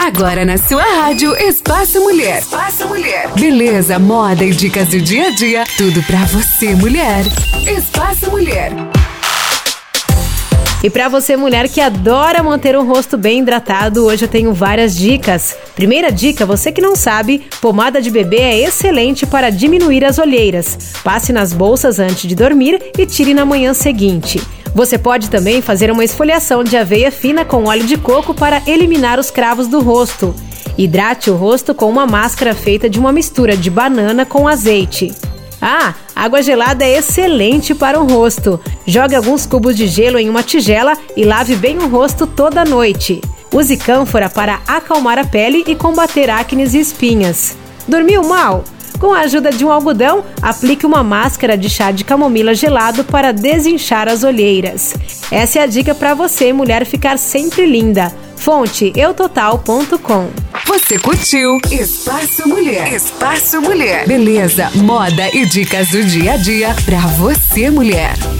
Agora na sua rádio Espaço Mulher. Espaço Mulher. Beleza, moda e dicas do dia a dia. Tudo pra você, mulher. Espaço Mulher. E para você, mulher que adora manter um rosto bem hidratado, hoje eu tenho várias dicas. Primeira dica, você que não sabe, pomada de bebê é excelente para diminuir as olheiras. Passe nas bolsas antes de dormir e tire na manhã seguinte. Você pode também fazer uma esfoliação de aveia fina com óleo de coco para eliminar os cravos do rosto. Hidrate o rosto com uma máscara feita de uma mistura de banana com azeite. Água gelada é excelente para o rosto. Jogue alguns cubos de gelo em uma tigela e lave bem o rosto toda noite. Use cânfora para acalmar a pele e combater acnes e espinhas. Dormiu mal? Com a ajuda de um algodão, aplique uma máscara de chá de camomila gelado para desinchar as olheiras. Essa é a dica para você, mulher, ficar sempre linda. Fonte eutotal.com. Você curtiu Espaço Mulher. Espaço Mulher. Beleza, moda e dicas do dia a dia pra você, mulher.